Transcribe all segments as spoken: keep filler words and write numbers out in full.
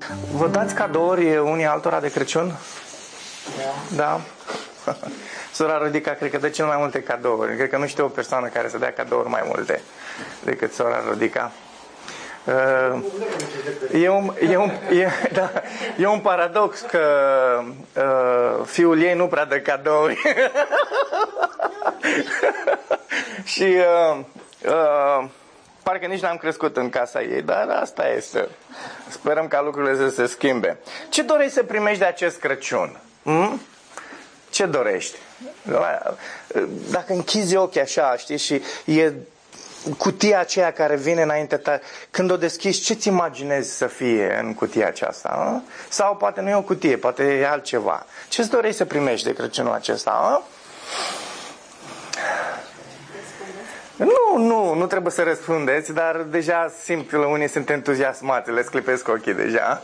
Vă dați cadouri unii altora de Crăciun? Da? Da? Sora Rodica cred că dă cel mai multe cadouri. Cred că nu știu o persoană care să dea cadouri mai multe decât sora Rodica. Uh, e, un, e, un, e, da, e un paradox că uh, fiul ei nu prea dă cadouri. Și uh, uh, parcă nici n-am crescut în casa ei, dar asta este. Sperăm ca lucrurile să se schimbe. Ce dorești să primești de acest Crăciun? Hmm? Ce dorești? Dacă închizi ochii așa, știi, și e cutia aceea care vine înainte ta, când o deschizi, ce-ți imaginezi să fie în cutia aceasta? A? Sau poate nu e o cutie, poate e altceva. Ce-ți dorești să primești de Crăciunul acesta? A? Nu, nu, nu trebuie să răspundeți, dar deja simt că unii sunt entuziasmați, le sclipesc ochii deja.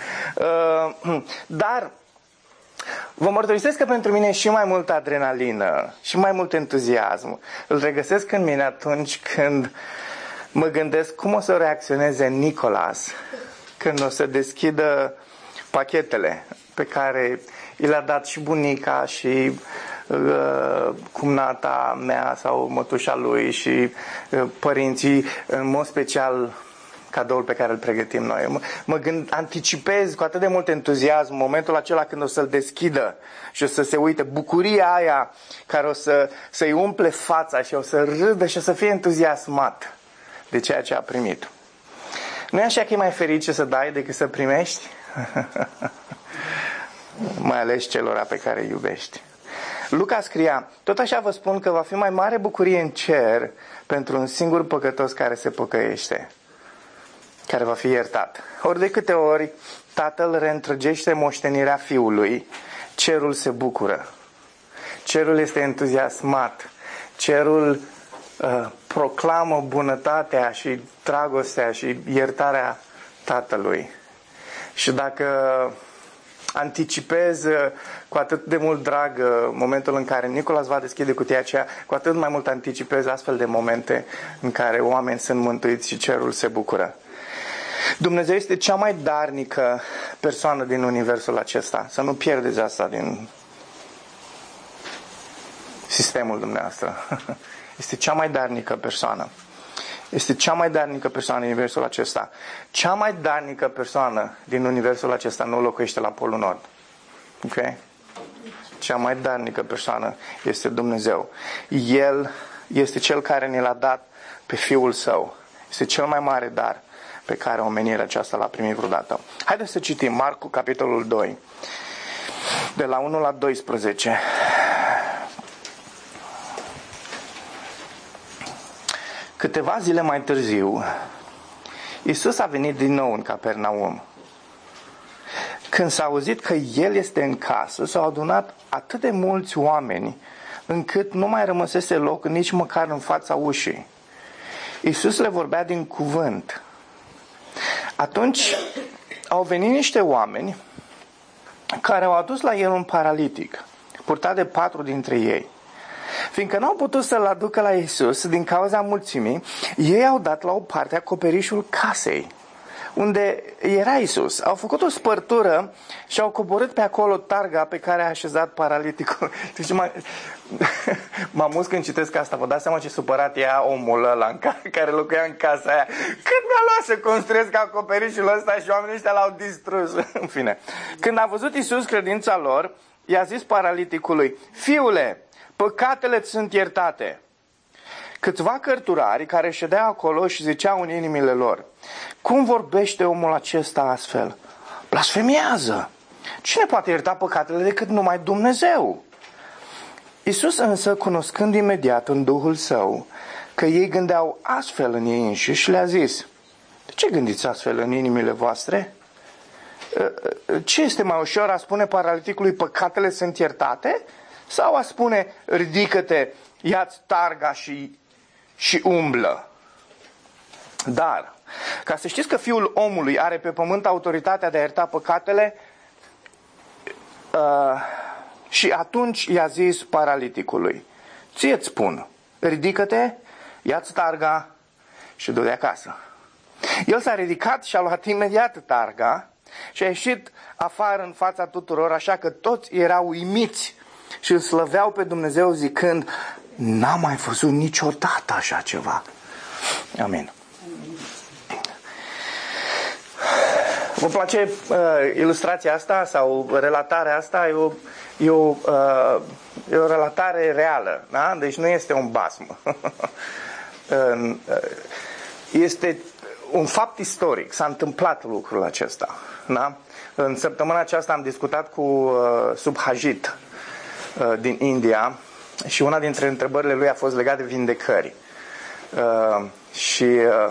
Dar vă mărturisesc că pentru mine e și mai multă adrenalină și mai mult entuziasm. Îl regăsesc în mine atunci când mă gândesc cum o să reacționeze Nicolas când o să deschidă pachetele pe care i le-a dat și bunica și uh, cumnata mea sau mătușa lui și uh, părinții, în mod special cadoul pe care îl pregătim noi. Mă, mă gând, anticipez cu atât de mult entuziasm momentul acela când o să-l deschidă și o să se uite, bucuria aia care o să, să-i umple fața și o să râdă și o să fie entuziasmat de ceea ce a primit. Nu e așa că e mai ferice să dai decât să primești? Mai ales celora pe care îi iubești. Luca scria: tot așa vă spun că va fi mai mare bucurie în cer pentru un singur păcătos care se pocăiește, care va fi iertat. Ori de câte ori tatăl reîntrăgește moștenirea fiului, cerul se bucură. Cerul este entuziasmat. Cerul uh, proclamă bunătatea și dragostea și iertarea tatălui. Și dacă anticipez cu atât de mult drag momentul în care Nicolas va deschide cutia aceea, cu atât mai mult anticipez astfel de momente în care oameni sunt mântuiți și cerul se bucură. Dumnezeu este cea mai darnică persoană din universul acesta. Să nu pierdeți asta din sistemul dumneavoastră. Este cea mai darnică persoană. Este cea mai darnică persoană din universul acesta. Cea mai darnică persoană din universul acesta nu locuiește la Polul Nord. Ok? Cea mai darnică persoană este Dumnezeu. El este Cel care ne l-a dat pe Fiul Său. Este cel mai mare dar pe care omenirea aceasta l-a primit vreodată. Haideți să citim Marcu, capitolul doi, de la unu la doisprezece. Câteva zile mai târziu, Iisus a venit din nou în Capernaum. Când s-a auzit că El este în casă, s-au adunat atât de mulți oameni, încât nu mai rămăsese loc nici măcar în fața ușii. Iisus le vorbea din cuvânt. Atunci au venit niște oameni care au adus la El un paralitic, purtat de patru dintre ei. Fiindcă n-au putut să-l aducă la Iisus din cauza mulțimii, ei au dat la o parte acoperișul casei unde era Iisus. Au făcut o spărtură și au coborât pe acolo targa pe care a așezat paraliticul. Deci m-am amuz când citesc asta. Vă dați seama ce supărat era omul ăla care locuia în casa aia. Cât mi-a luat să construiesc acoperișul ăsta și oamenii ăștia l-au distrus. În fine. Când a văzut Iisus credința lor, i-a zis paraliticului: fiule, păcatele ți sunt iertate. Câțiva cărturari care ședeau acolo și ziceau în inimile lor: cum vorbește omul acesta astfel? Blasfemiază! Cine poate ierta păcatele decât numai Dumnezeu? Iisus însă, cunoscând imediat în Duhul Său că ei gândeau astfel în ei înșiși, le-a zis: de ce gândiți astfel în inimile voastre? Ce este mai ușor, a spune paraliticului: păcatele sunt iertate? Sau a spune: ridică-te, ia-ți targa și, și umblă? Dar, ca să știți că Fiul omului are pe pământ autoritatea de a ierta păcatele, uh, și atunci i-a zis paraliticului: ție-ți spun, ridică-te, ia-ți targa și du-te acasă. El s-a ridicat și a luat imediat targa și a ieșit afară în fața tuturor, așa că toți erau uimiți și îl slăveau pe Dumnezeu zicând: n-am mai văzut niciodată așa ceva. Amin. Vă place uh, ilustrația asta sau relatarea asta? E o, e o, uh, e o relatare reală, da? Deci nu este un basm. Este un fapt istoric. S-a întâmplat lucrul acesta, da? În săptămâna aceasta am discutat cu uh, Subhajit uh, din India și una dintre întrebările lui a fost legată de vindecări. Uh, și uh,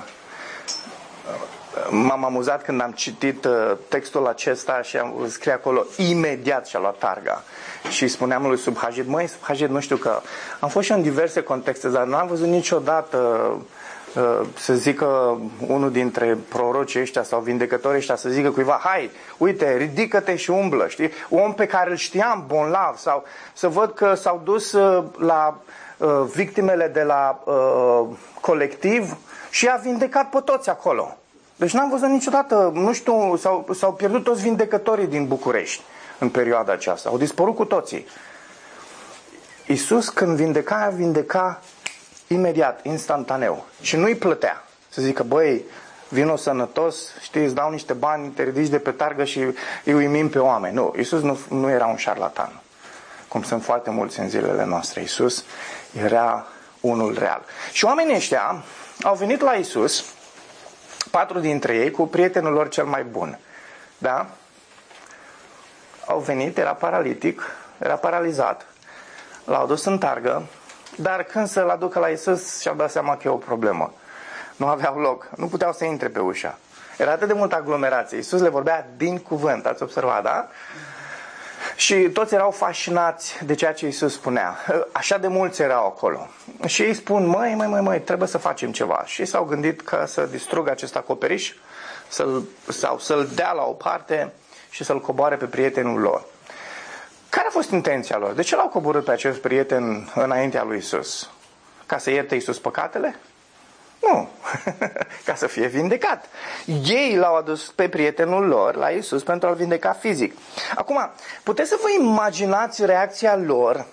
m-am amuzat când am citit uh, textul acesta și am scris acolo imediat și a luat targa. Și spuneam lui Subhajit: măi, Subhajit, nu știu, că am fost și în diverse contexte, dar nu am văzut niciodată uh, să zică unul dintre prorocii ăștia sau vindecătorii ăștia să zică cuiva: hai, uite, ridică-te și umblă, știi? Un om pe care îl știam bolnav, sau să văd că s-au dus uh, la uh, victimele de la uh, colectiv și a vindecat pe toți acolo. Deci n-am văzut niciodată, nu știu, s-au, s-au pierdut toți vindecătorii din București în perioada aceasta. Au dispărut cu toții. Iisus, când vindeca, vindeca imediat, instantaneu. Și nu-i plătea. Să zică: băi, vino sănătos, știi, îți dau niște bani, te ridici de pe targă și îi uimim pe oameni. Nu, Iisus nu, nu era un șarlatan, cum sunt foarte mulți în zilele noastre. Iisus era unul real. Și oamenii ăștia au venit la Iisus, patru dintre ei, cu prietenul lor cel mai bun. Da? Au venit, era paralitic, era paralizat, l-au dus în targă, dar când să-l aducă la Iisus și-au dat seama că e o problemă. Nu aveau loc, nu puteau să intre pe ușa. Era atât de multă aglomerație. Iisus le vorbea din cuvânt, ați observat, da? Și toți erau fascinați de ceea ce Iisus spunea. Așa de mulți erau acolo. Și ei spun: măi, măi, măi, măi, trebuie să facem ceva. Și s-au gândit că să distrugă acest acoperiș să-l, sau să-l dea la o parte și să-l coboare pe prietenul lor. Care a fost intenția lor? De ce l-au coborât pe acest prieten înaintea lui Iisus? Ca să ierte Iisus păcatele? Nu. Ca să fie vindecat. Ei l-au adus pe prietenul lor la Iisus pentru a-l vindeca fizic. Acum, puteți să vă imaginați reacția lor,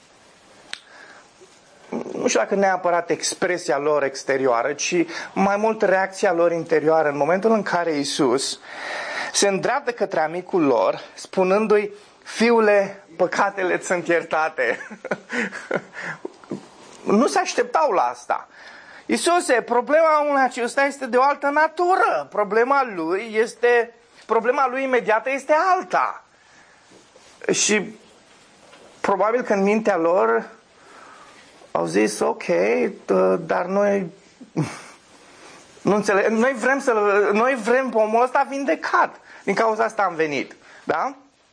nu știu dacă neapărat expresia lor exterioară, ci mai mult reacția lor interioară în momentul în care Iisus se îndreaptă către amicul lor, spunându-i: fiule, păcatele sunt iertate. Nu se așteptau la asta. Iisuse, problema unui acesta este de o altă natură. Problema lui este, problema lui imediată este alta. Și probabil că în mintea lor au zis: ok, dar noi nu înțeleg, noi vrem să noi vrem omul ăsta vindecat. Din cauza asta am venit, da?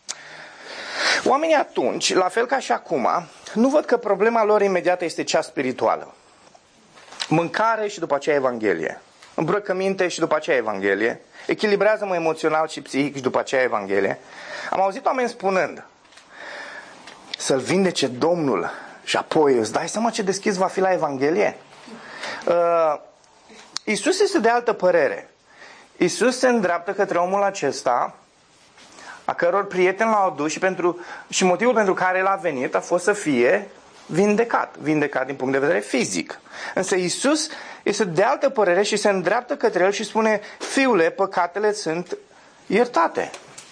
Oamenii atunci, la fel ca și acum, nu văd că problema lor imediată este cea spirituală. Mâncare și după aceea Evanghelie. Îmbrăcăminte și după aceea Evanghelie. Echilibrează-mă emoțional și psihic și după aceea Evanghelie. Am auzit oameni spunând: să-l vindece Domnul și apoi îți dai seama ce deschis va fi la Evanghelie? Uh, Iisus este de altă părere. Iisus se îndreaptă către omul acesta, a căror prieteni l-au adus și, pentru, și motivul pentru care el a venit a fost să fie vindecat. Vindecat din punct de vedere fizic. Însă Iisus este de altă părere și se îndreaptă către el și spune: fiule, păcatele sunt iertate.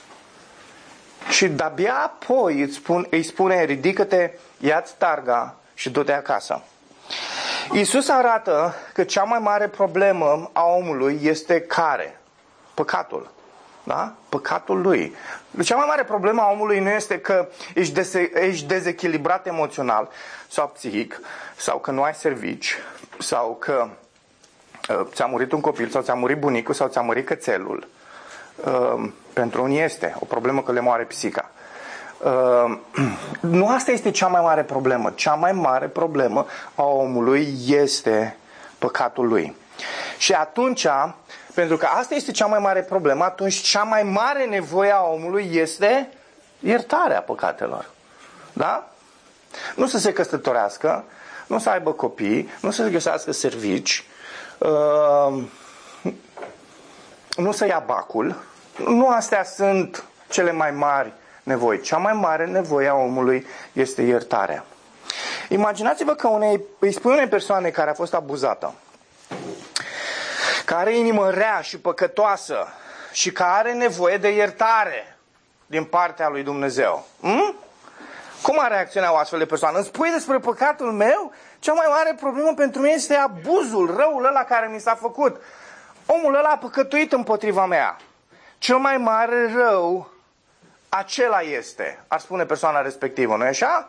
Și de-abia apoi îi spune, îi spune: ridică-te, ia-ți targa și du-te acasă. Iisus arată că cea mai mare problemă a omului este care? Păcatul. Da? Păcatul lui. Cea mai mare problemă a omului nu este că ești, dese, ești dezechilibrat emoțional sau psihic, sau că nu ai servici, sau că uh, ți-a murit un copil, sau ți-a murit bunicul, sau ți-a murit cățelul. Uh, pentru unii este o problemă că le moare pisica. Uh, nu asta este cea mai mare problemă. Cea mai mare problemă a omului este păcatul lui. Și atunci, pentru că asta este cea mai mare problemă, atunci cea mai mare nevoie a omului este iertarea păcatelor. Da? Nu să se căsătorească, nu să aibă copii, nu să se găsească servici, uh, nu să ia bacul, Nu astea sunt cele mai mari nevoi. Cea mai mare nevoie a omului este iertarea. Imaginați-vă că unei, îi spui unei persoane care a fost abuzată, care are inimă rea și păcătoasă și care are nevoie de iertare din partea lui Dumnezeu. Hm? Cum ar reacționa o astfel de persoană? Îmi spui despre păcatul meu? Cea mai mare problemă pentru mine este abuzul, răul ăla care mi s-a făcut. Omul ăla a păcătuit împotriva mea. Cel mai mare rău, acela este, ar spune persoana respectivă, nu-i așa?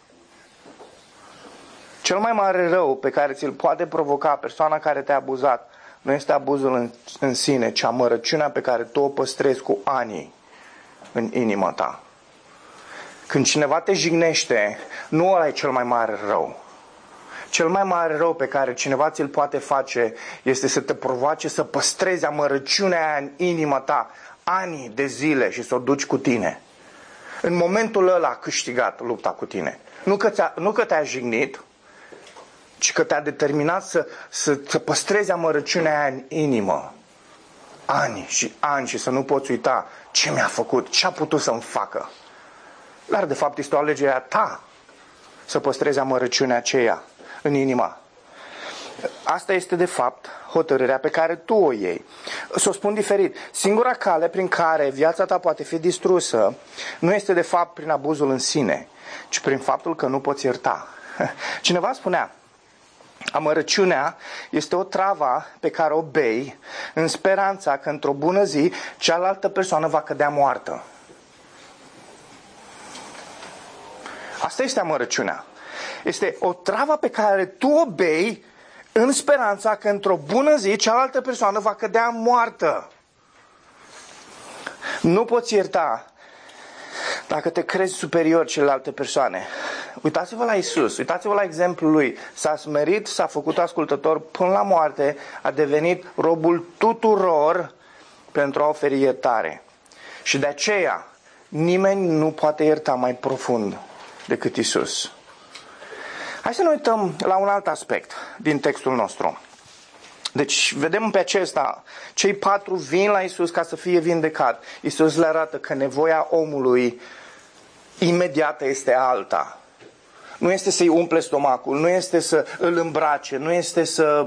Cel mai mare rău pe care ți-l poate provoca persoana care te-a abuzat nu este abuzul în, în sine, ci amărăciunea pe care tu o păstrezi cu ani în inima ta. Când cineva te jignește, nu ăla e cel mai mare rău. Cel mai mare rău pe care cineva ți-l poate face este să te provoace să păstrezi amărăciunea aia în inima ta ani de zile și să o duci cu tine. În momentul ăla a câștigat lupta cu tine. Nu că, ți-a, nu că te-a jignit, ci că te-a determinat să, să, să păstrezi amărăciunea aia în inimă. Ani și ani și să nu poți uita ce mi-a făcut, ce a putut să-mi facă. Dar de fapt este o alegere a ta să păstrezi amărăciunea aceea în inima. Asta este de fapt hotărârea pe care tu o iei. Să o spun diferit. Singura cale prin care viața ta poate fi distrusă nu este de fapt prin abuzul în sine, ci prin faptul că nu poți ierta. Cineva spunea, amărăciunea este o travă pe care o bei în speranța că într-o bună zi cealaltă persoană va cădea moartă. Asta este amărăciunea. Este o travă pe care tu o bei în speranța că într-o bună zi cealaltă persoană va cădea moartă. Nu poți ierta dacă te crezi superior celelalte persoane. Uitați-vă la Isus, uitați-vă la exemplul lui. S-a smerit, s-a făcut ascultător până la moarte, a devenit robul tuturor pentru a oferi iertare. Și de aceea nimeni nu poate ierta mai profund decât Isus. Hai să ne uităm la un alt aspect din textul nostru. Deci vedem pe acesta, cei patru vin la Isus ca să fie vindecat. Isus le arată că nevoia omului imediată este alta. Nu este să-i umple stomacul, nu este să îl îmbrace, nu este să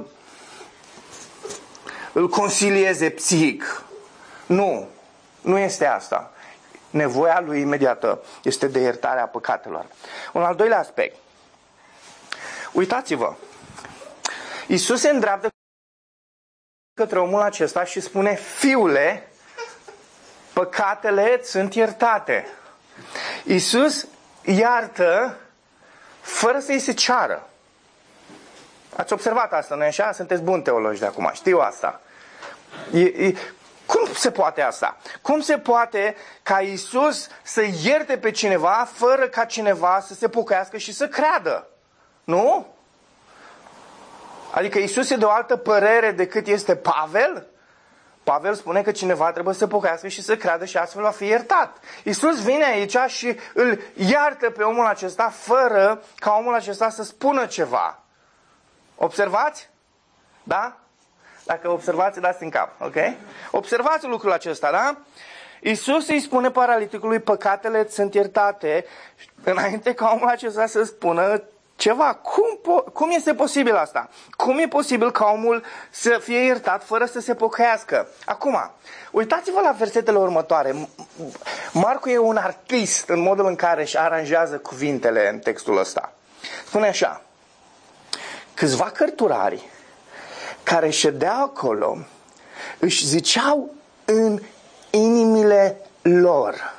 îl consilieze psihic. Nu, nu este asta. Nevoia lui imediată este de iertarea păcatelor. Un al doilea aspect. Uitați-vă. Iisus se îndreaptă către omul acesta și spune, fiule, păcatele sunt iertate. Iisus iartă fără să-i se ceară. Ați observat asta, nu-i așa? Sunteți buni teologi de acum, știu asta. E, e, cum se poate asta? Cum se poate ca Iisus să ierte pe cineva fără ca cineva să se pocăiască și să creadă? Nu? Adică Iisus e de o altă părere decât este Pavel? Pavel spune că cineva trebuie să se pocăiască și să creadă și astfel va fi iertat. Iisus vine aici și îl iartă pe omul acesta fără ca omul acesta să spună ceva. Observați? Da? Dacă observați, dați în cap, ok? Observați lucrul acesta, da? Iisus îi spune paraliticului, păcatele sunt iertate, înainte ca omul acesta să spună ceva. Cum, po- cum este posibil asta? Cum e posibil ca omul să fie iertat fără să se pocăiască? Acum, uitați-vă la versetele următoare. Marcu e un artist în modul în care își aranjează cuvintele în textul ăsta. Spune așa, câțiva cărturari care ședeau acolo își ziceau în inimile lor.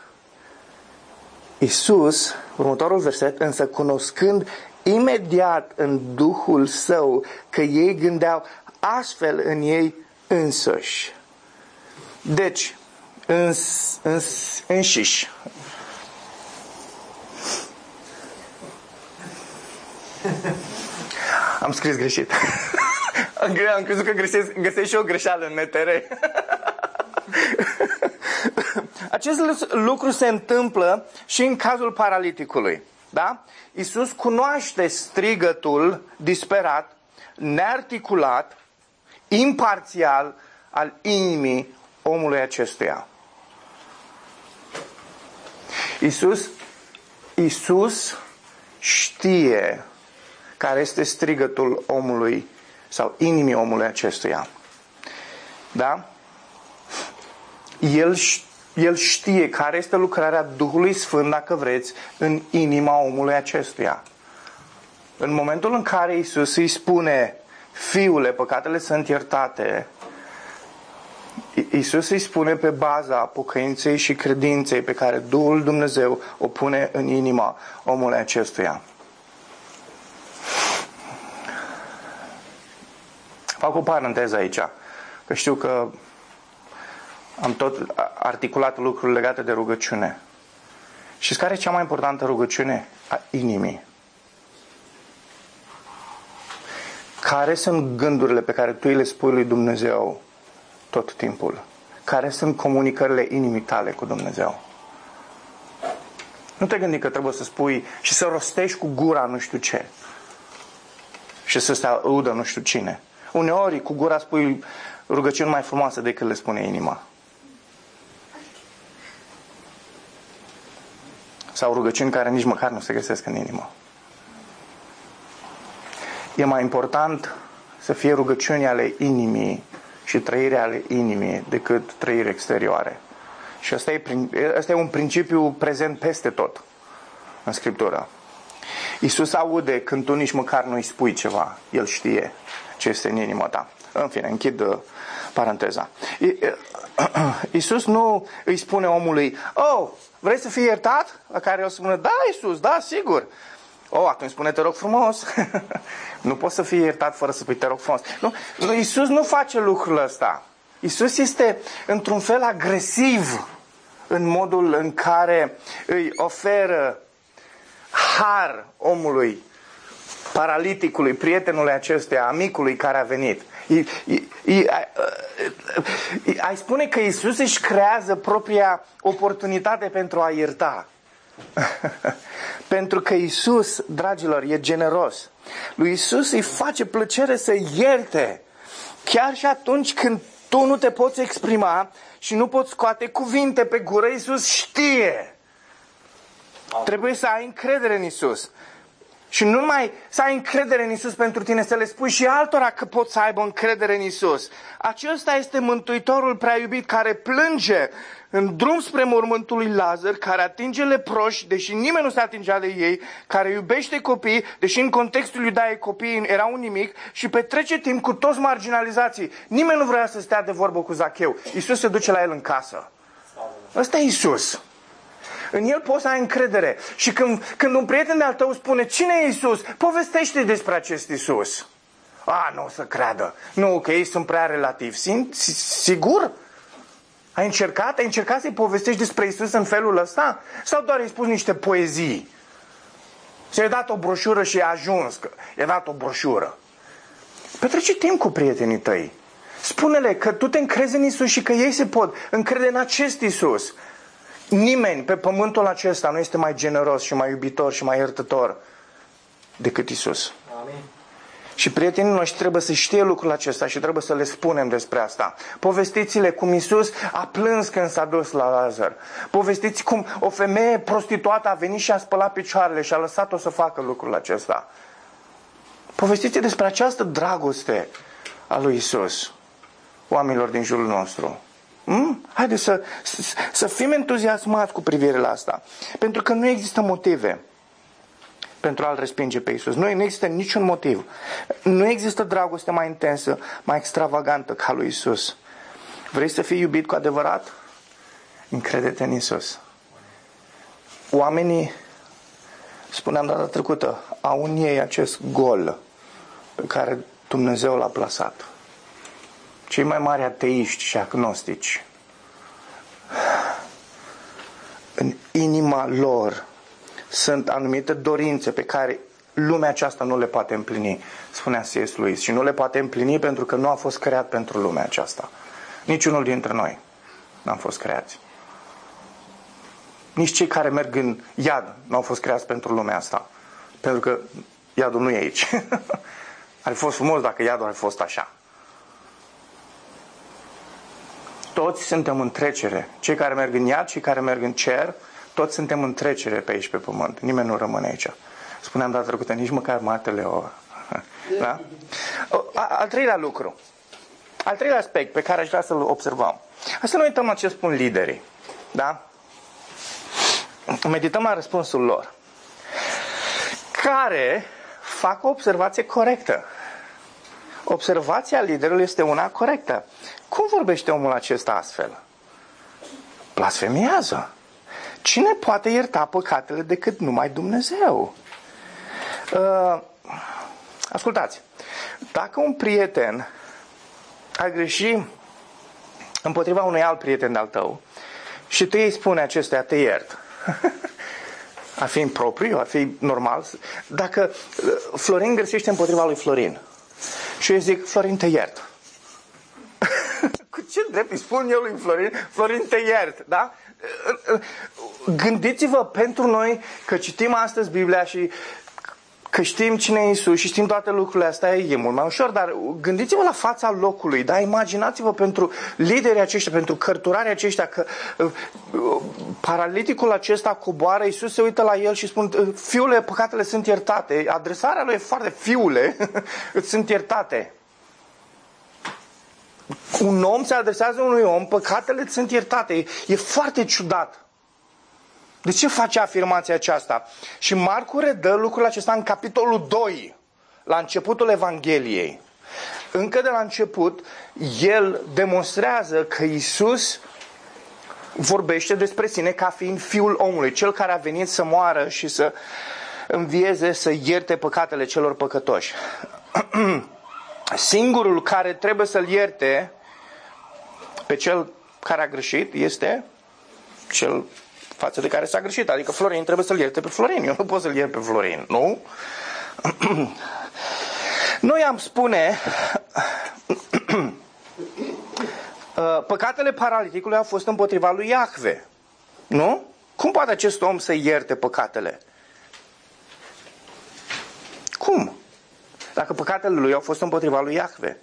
Iisus, următorul verset, însă cunoscând imediat în Duhul Său că ei gândeau astfel în ei însăși. Deci, îns, îns, înșiși. Am scris greșit. Am crezut că găsesc, găsesc și o greșeală în N T R. Acest lucru se întâmplă și în cazul paraliticului. Da? Iisus cunoaște strigătul disperat, nearticulat, imparțial al inimii omului acestuia. Iisus, Iisus știe care este strigătul omului sau inimii omului acestuia. Da? El, el știe care este lucrarea Duhului Sfânt, dacă vreți, în inima omului acestuia. În momentul în care Iisus îi spune: Fiule, păcatele sunt iertate, Iisus îi spune pe baza pocăinței și credinței pe care Duhul Dumnezeu o pune în inima omului acestuia. Fac o paranteză aici, că știu că am tot articulat lucruri legate de rugăciune. Și care e cea mai importantă rugăciune? A inimii. Care sunt gândurile pe care tu le spui lui Dumnezeu tot timpul? Care sunt comunicările inimii tale cu Dumnezeu? Nu te gândi că trebuie să spui și să rostești cu gura nu știu ce și să se audă nu știu cine. Uneori cu gura spui rugăciuni mai frumoase decât le spune inima. Sau rugăciuni care nici măcar nu se găsesc în inimă. E mai important să fie rugăciuni ale inimii și trăirea ale inimii decât trăiri exterioare. Și asta e, asta e un principiu prezent peste tot în Scriptură. Iisus aude când tu nici măcar nu îi spui ceva. El știe ce este în inima ta. În fine, închid uh, paranteza. Iisus nu îi spune omului: oh, vrei să fii iertat? La care el spune: da, Iisus, da, sigur. Oh, atunci spune: te rog frumos. Nu poți să fii iertat fără să spui: te rog frumos. Nu, Iisus nu face lucrul ăsta. Iisus este într-un fel agresiv în modul în care îi oferă har omului, paraliticului, prietenului acestuia, amicului care a venit. I, I, I, I, ai spune că Iisus își creează propria oportunitate pentru a ierta. Pentru că Iisus, dragilor, e generos. Lui Iisus îi face plăcere să ierte. Chiar și atunci când tu nu te poți exprima și nu poți scoate cuvinte pe gură, Iisus știe. Trebuie să ai încredere în Iisus. Și nu numai să ai încredere în Iisus pentru tine, să le spui și altora că pot să aibă încredere în Iisus. Acesta este Mântuitorul prea iubit care plânge în drum spre mormântul lui Lazar, care atinge leproși, deși nimeni nu se atingea de ei, care iubește copii, deși în contextul iudaic copiii erau un nimic, și petrece timp cu toți marginalizații. Nimeni nu vrea să stea de vorbă cu Zacheu. Iisus se duce la el în casă. Ăsta e Iisus. În el poți să ai încredere. Și când, când un prieten de-al tău spune: cine e Iisus? Povestește despre acest Iisus. A, nu o să creadă. Nu, că ei sunt prea relativi. Sigur? Ai încercat? Ai încercat să-i povestești despre Iisus în felul ăsta? Sau doar i-ai spus niște poezii? Și-ai dat o broșură și a ajuns. I-ai dat o broșură. Petrece timp cu prietenii tăi. Spune-le că tu te încrezi în Iisus și că ei se pot încrede în acest Iisus. Nimeni pe pământul acesta nu este mai generos și mai iubitor și mai iertător decât Iisus. Amin. Și prietenii noștri trebuie să știe lucrul acesta și trebuie să le spunem despre asta. Povestiți-le cum Iisus a plâns când s-a dus la Lazar. Povestiți cum o femeie prostituată a venit și a spălat picioarele și a lăsat-o să facă lucrul acesta. Povestiți despre această dragoste a lui Iisus oamenilor din jurul nostru. Hmm? Haideți să, să, să fim entuziasmați cu privire la asta. Pentru că nu există motive pentru a-L respinge pe Iisus. Nu există niciun motiv. Nu există dragoste mai intensă, mai extravagantă ca lui Iisus. Vrei să fii iubit cu adevărat? Încrede-te în Iisus. Oamenii, spuneam data trecută, au în ei acest gol pe care Dumnezeu l-a plasat. Cei mai mari ateiști și agnostici, în inima lor sunt anumite dorințe pe care lumea aceasta nu le poate împlini, spunea C S Lewis. Și nu le poate împlini pentru că nu a fost creat pentru lumea aceasta. Niciunul dintre noi n-am fost creați. Nici cei care merg în iad nu au fost creați pentru lumea asta. Pentru că iadul nu e aici. Ar fi fost frumos dacă iadul ar fi fost așa. Toți suntem în trecere. Cei care merg în iad, cei care merg în cer, toți suntem în trecere pe aici, pe pământ. Nimeni nu rămâne aici. Spuneam data trecută, nici măcar matele o... Da? Al treilea lucru. Al treilea aspect pe care aș vrea să-l observăm. Hai să ne uităm la ce spun liderii. Da? Medităm la răspunsul lor. Care fac o observație corectă. Observația liderului este una corectă. Cum vorbește omul acesta astfel? Blasfemiază. Cine poate ierta păcatele decât numai Dumnezeu? Uh, ascultați. Dacă un prieten a greșit împotriva unui alt prieten de-al tău și tu îi spune acestuia, te iert. Ar fi impropriu, ar fi normal. Dacă Florin greșește împotriva lui Florin și eu zic, Florin, te iert. Cu ce drept îi spun eu lui Florin, Florin, te iert, da? Gândiți-vă pentru noi că citim astăzi Biblia și că știm cine e Iisus și știm toate lucrurile astea, e mult mai ușor, dar gândiți-vă la fața locului, da? Imaginați-vă pentru liderii aceștia, pentru cărturarii aceștia, că uh, paraliticul acesta coboară, Iisus se uită la el și spune, fiule, păcatele sunt iertate. Adresarea lui e foarte, fiule, îți sunt iertate. Un om se adresează unui om, păcatele îți sunt iertate. E, e foarte ciudat. De ce face afirmația aceasta? Și Marcu redă lucrul acesta în capitolul doi, la începutul Evangheliei. Încă de la început, el demonstrează că Iisus vorbește despre sine ca fiind Fiul omului, cel care a venit să moară și să învieze, să ierte păcatele celor păcătoși. Singurul care trebuie să-l ierte pe cel care a greșit este cel față de care s-a greșit. Adică Florin trebuie să-l ierte pe Florin. Eu nu pot să-l iert pe Florin, nu? Noi am spune păcatele paraliticului au fost împotriva lui Iahve. Nu? Cum poate acest om să ierte păcatele? Cum? Dacă păcatele lui au fost împotriva lui Iahve.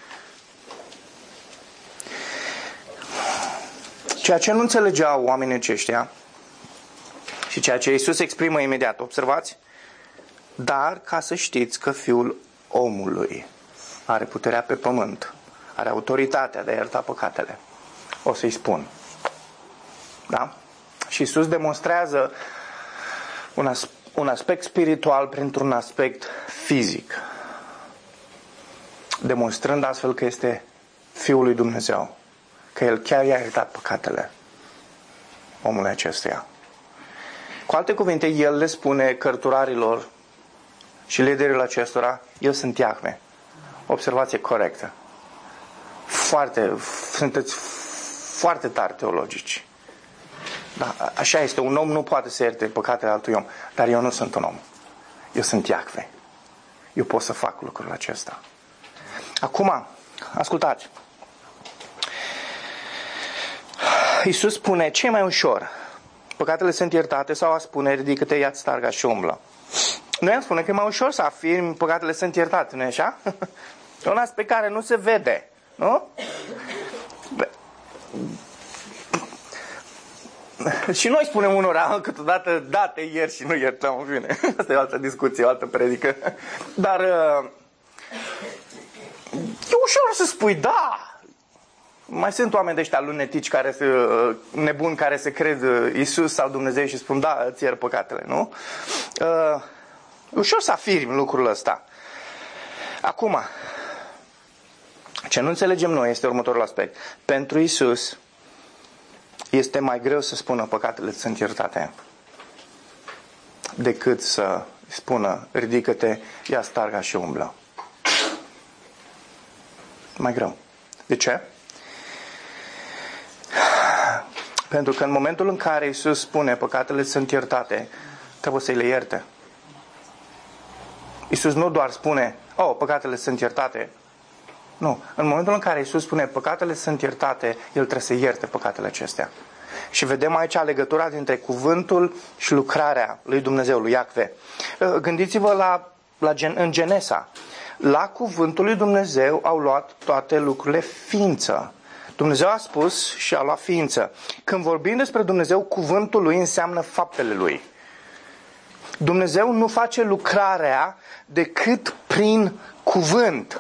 Ceea ce nu înțelegeau oamenii aceștia și ceea ce Iisus exprimă imediat, observați? Dar ca să știți că Fiul omului are puterea pe pământ, are autoritatea de a ierta păcatele. O să-i spun. Da? Și Iisus demonstrează un, as- un aspect spiritual printr-un aspect fizic. Demonstrând astfel că este Fiul lui Dumnezeu. Că El chiar i-a iertat păcatele omului acestuia. Cu alte cuvinte, El le spune cărturarilor și liderilor acestora, eu sunt Iahve. Observație corectă. Foarte, sunteți foarte tari teologici. Da, așa este, un om nu poate să ierte păcatele altui om, dar eu nu sunt un om. Eu sunt Iahve. Eu pot să fac lucrul acesta. Acum, ascultați. Iisus spune, ce e mai ușor? Păcatele sunt iertate sau a spune, ridică-te, ia-ți starga și umblă? Noi am spune că e mai ușor să afirmi, păcatele sunt iertate, nu-i așa? E un aspect care nu se vede, nu? Și noi spunem unora câteodată, da, te iert și nu iertăm, în fine. Asta e o altă discuție, o altă predică. Dar e ușor să spui, da. Mai sunt oameni de ăștia lunetici, care se, nebuni, care se cred Iisus sau Dumnezeu și spun, da, îți iert păcatele, nu? Uh, ușor să afirmi lucrul ăsta. Acum, ce nu înțelegem noi este următorul aspect. Pentru Iisus este mai greu să spună păcatele sunt iertate decât să spună ridică-te, ia starga și umblă. Mai greu. De ce? Pentru că în momentul în care Iisus spune păcatele sunt iertate, trebuie să-i le ierte. Iisus nu doar spune, oh, păcatele sunt iertate. Nu. În momentul în care Iisus spune păcatele sunt iertate, El trebuie să ierte păcatele acestea. Și vedem aici legătura dintre cuvântul și lucrarea lui Dumnezeu, lui Iahve. Gândiți-vă la, la în Genesa. La cuvântul lui Dumnezeu au luat toate lucrurile ființă. Dumnezeu a spus și a luat ființă. Când vorbim despre Dumnezeu, cuvântul lui înseamnă faptele lui. Dumnezeu nu face lucrarea decât prin cuvânt.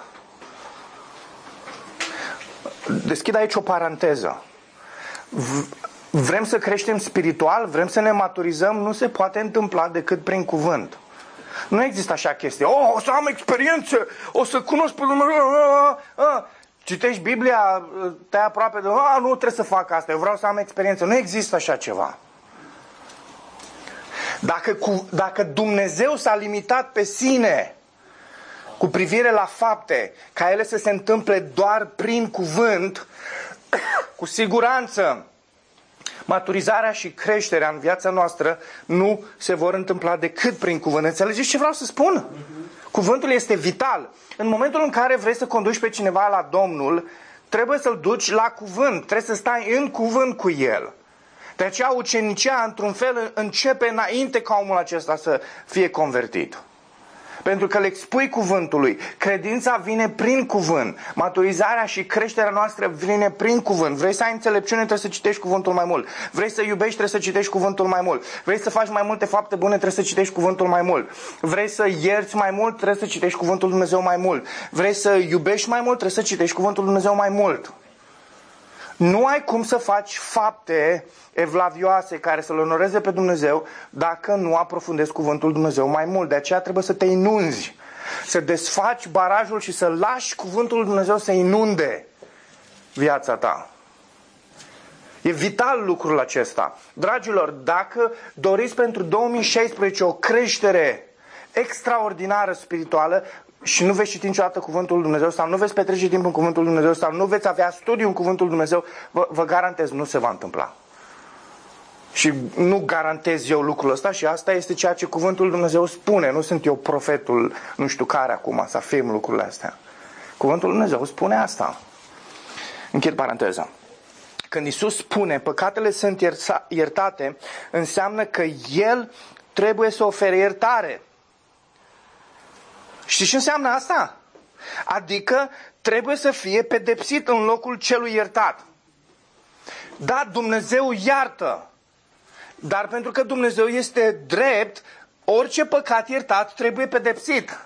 Deschid aici o paranteză. Vrem să creștem spiritual, vrem să ne maturizăm, nu se poate întâmpla decât prin cuvânt. Nu există așa chestie. Oh, o să am experiență, o să cunosc pe Dumnezeu. Citești Biblia, te aproape de... Ah, nu trebuie să fac asta, eu vreau să am experiență. Nu există așa ceva. Dacă, cu, dacă Dumnezeu s-a limitat pe sine cu privire la fapte, ca ele să se întâmple doar prin cuvânt, cu siguranță maturizarea și creșterea în viața noastră nu se vor întâmpla decât prin cuvânt. Înțelegeți ce vreau să spun? Cuvântul este vital. În momentul în care vrei să conduci pe cineva la Domnul, trebuie să-l duci la cuvânt, trebuie să stai în cuvânt cu el. De aceea ucenicia, într-un fel, începe înainte ca omul acesta să fie convertit. Pentru că le expui cuvântului. Credința vine prin cuvânt. Maturizarea și creșterea noastră vine prin cuvânt. Vrei să ai înțelepciune, trebuie să citești cuvântul mai mult. Vrei să iubești, trebuie să citești cuvântul mai mult. Vrei să faci mai multe fapte bune, trebuie să citești cuvântul mai mult. Vrei să ierți mai mult, trebuie să citești cuvântul Lui Dumnezeu mai mult. Vrei să iubești mai mult, trebuie să citești cuvântul Lui Dumnezeu mai mult. Nu ai cum să faci fapte evlavioase care să-L onoreze pe Dumnezeu dacă nu aprofundezi cuvântul Dumnezeu mai mult. De aceea trebuie să te inunzi, să desfaci barajul și să lași cuvântul Dumnezeu să inunde viața ta. E vital lucrul acesta. Dragilor, dacă doriți pentru două mii șaisprezece o creștere extraordinară spirituală, și nu veți citi niciodată cuvântul lui Dumnezeu sau nu veți petrece timp în cuvântul lui Dumnezeu sau nu veți avea studiu în cuvântul lui Dumnezeu, vă, vă garantez, nu se va întâmpla. Și nu garantez eu lucrul ăsta și asta este ceea ce cuvântul lui Dumnezeu spune. Nu sunt eu profetul nu știu care acum să afirm lucrurile astea. Cuvântul lui Dumnezeu spune asta. Închid paranteza. Când Iisus spune păcatele sunt iertate, înseamnă că El trebuie să ofere iertare. Știți ce înseamnă asta? Adică trebuie să fie pedepsit în locul celui iertat. Da, Dumnezeu iartă. Dar pentru că Dumnezeu este drept, orice păcat iertat trebuie pedepsit.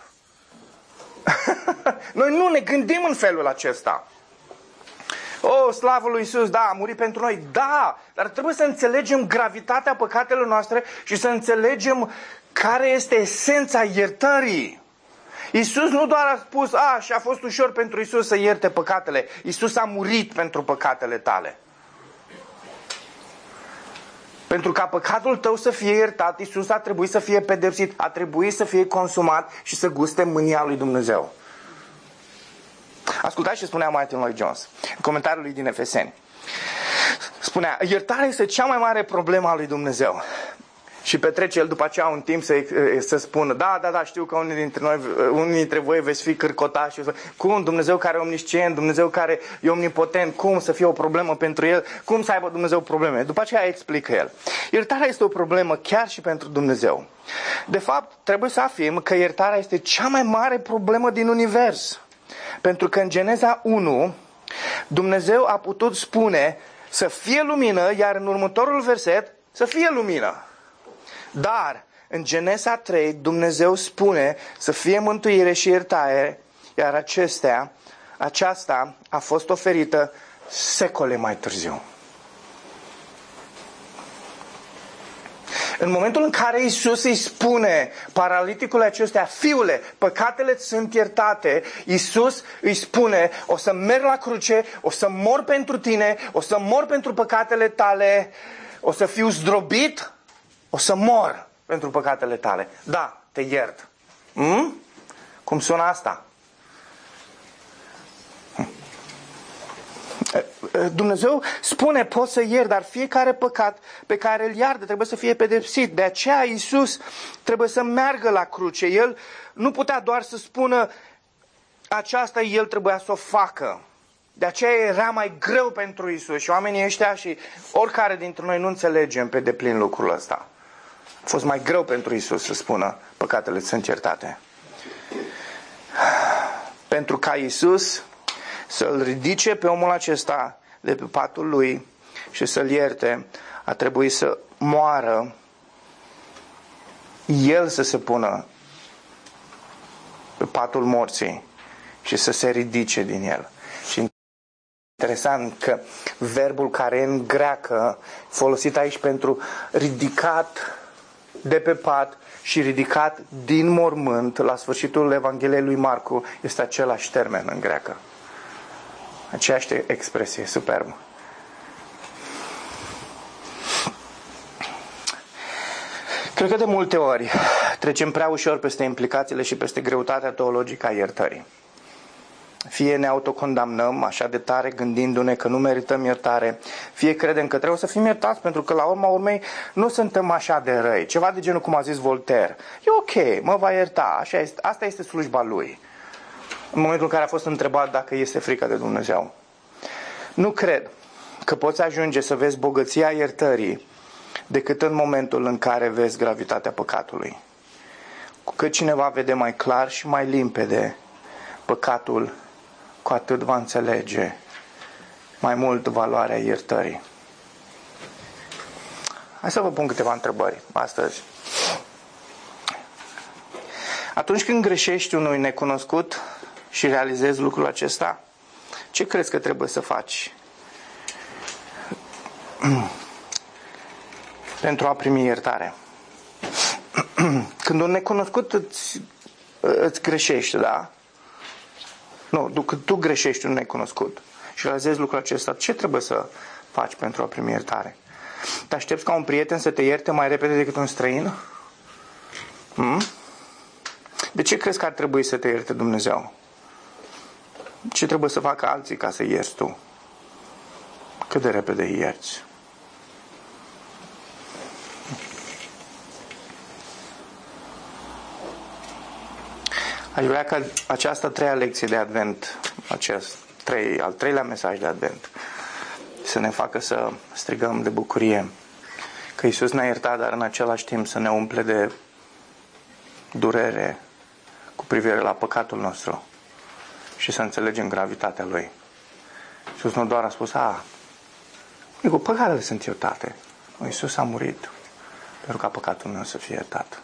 Noi nu ne gândim în felul acesta. O, slavă lui Iisus, da, a murit pentru noi. Da, dar trebuie să înțelegem gravitatea păcatelor noastre și să înțelegem care este esența iertării. Iisus nu doar a spus, a, și a fost ușor pentru Iisus să ierte păcatele. Iisus a murit pentru păcatele tale. Pentru ca păcatul tău să fie iertat, Iisus a trebuit să fie pedepsit, a trebuit să fie consumat și să guste mânia lui Dumnezeu. Ascultați ce spunea Martin Lloyd-Jones în comentariul lui din Efeseni. Spunea, iertarea este cea mai mare problemă a lui Dumnezeu. Și petrece el după aceea un timp să, să spună, da, da, da, știu că unii dintre noi, unii dintre voi veți fi cârcotași. Cum Dumnezeu care e omniscient, Dumnezeu care e omnipotent, cum să fie o problemă pentru el, cum să aibă Dumnezeu probleme? După aceea explică el. Iertarea este o problemă chiar și pentru Dumnezeu. De fapt, trebuie să afirm că iertarea este cea mai mare problemă din univers. Pentru că în Geneza unu, Dumnezeu a putut spune să fie lumină, iar în următorul verset să fie lumină. Dar în Genesa trei Dumnezeu spune să fie mântuire și iertare, iar acestea, aceasta a fost oferită secole mai târziu. În momentul în care Iisus îi spune paraliticului acestea, fiule, păcatele sunt iertate, Iisus îi spune, o să merg la cruce, o să mor pentru tine, o să mor pentru păcatele tale, o să fiu zdrobit, o să mor pentru păcatele tale. Da, te iert. Hmm? Cum sună asta? Dumnezeu spune, poți să iert, dar fiecare păcat pe care îl iartă trebuie să fie pedepsit. De aceea Iisus trebuie să meargă la cruce. El nu putea doar să spună aceasta, El trebuia să o facă. De aceea era mai greu pentru Iisus și oamenii ăștia și oricare dintre noi nu înțelegem pe deplin lucrul ăsta. A fost mai greu pentru Iisus să spună păcatele sunt iertate. Pentru ca Iisus să-l ridice pe omul acesta de pe patul lui și să-l ierte, a trebuit să moară, el să se pună pe patul morții și să se ridice din el. Și interesant că verbul care în greacă, folosit aici pentru ridicat de pe pat și ridicat din mormânt, la sfârșitul Evangheliei lui Marcu, este același termen în greacă. Aceeași expresie, superbă. Cred că de multe ori trecem prea ușor peste implicațiile și peste greutatea teologică a iertării. Fie ne autocondamnăm așa de tare gândindu-ne că nu merităm iertare, fie credem că trebuie să fim iertați pentru că la urma urmei nu suntem așa de răi. Ceva de genul cum a zis Voltaire. E ok, mă va ierta, așa este, asta este slujba lui. În momentul în care a fost întrebat dacă este frică de Dumnezeu. Nu cred că poți ajunge să vezi bogăția iertării decât în momentul în care vezi gravitatea păcatului. Cu cât cineva vede mai clar și mai limpede păcatul, cu atât va înțelege mai mult valoarea iertării. Hai să vă pun câteva întrebări astăzi. Atunci când greșești unui necunoscut și realizezi lucrul acesta, ce crezi că trebuie să faci pentru a primi iertare? Când un necunoscut îți, îți greșește, da? Nu, când tu greșești un necunoscut și realizezi lucrul acesta, ce trebuie să faci pentru a primi iertare? Te aștepți ca un prieten să te ierte mai repede decât un străin? Hmm? De ce crezi că ar trebui să te ierte Dumnezeu? Ce trebuie să facă alții ca să ierți tu? Cât de repede îi ierți? Aș vrea ca această a treia lecție de Advent, acest trei, al treilea mesaj de Advent, să ne facă să strigăm de bucurie că Iisus ne-a iertat, dar în același timp să ne umple de durere cu privire la păcatul nostru și să înțelegem gravitatea Lui. Iisus nu doar a spus, a, cu păcatele sunt iertate. Iisus a murit pentru ca păcatul meu să fie iertat.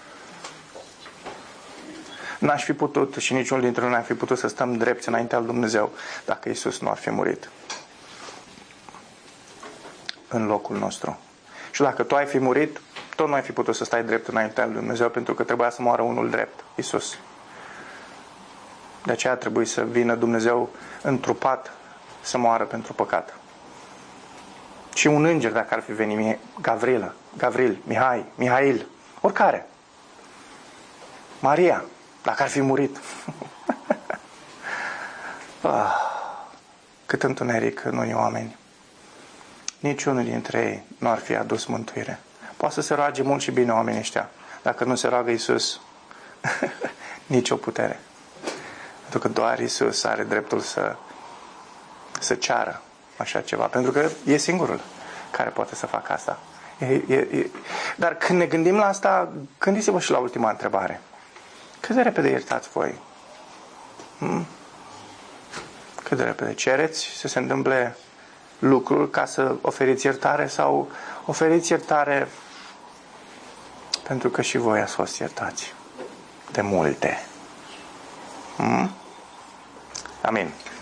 N-aș fi putut și niciunul dintre noi n-ar fi putut să stăm drepți înaintea lui Dumnezeu dacă Iisus nu ar fi murit în locul nostru. Și dacă tu ai fi murit, tot nu ai fi putut să stai drept înaintea lui Dumnezeu, pentru că trebuia să moară unul drept, Iisus. De aceea a trebuit să vină Dumnezeu întrupat să moară pentru păcat. Și un înger, dacă ar fi venit, Gavril, Gavril, Mihai, Mihail, oricare. Maria, dacă ar fi murit. ah, cât întuneric în unii oameni. Niciunul dintre ei nu ar fi adus mântuire. Poate să se roage mult și bine oamenii ăștia. Dacă nu se roagă Iisus, nici o putere. Pentru că doar Iisus are dreptul să, să ceară așa ceva. Pentru că e singurul care poate să facă asta. E, e, e. Dar când ne gândim la asta, gândiți-vă și la ultima întrebare. Cât de repede iertați voi? Hmm? Cât de repede cereți să se întâmple lucruri ca să oferiți iertare sau oferiți iertare pentru că și voi ați fost iertați de multe? Hmm? Amin.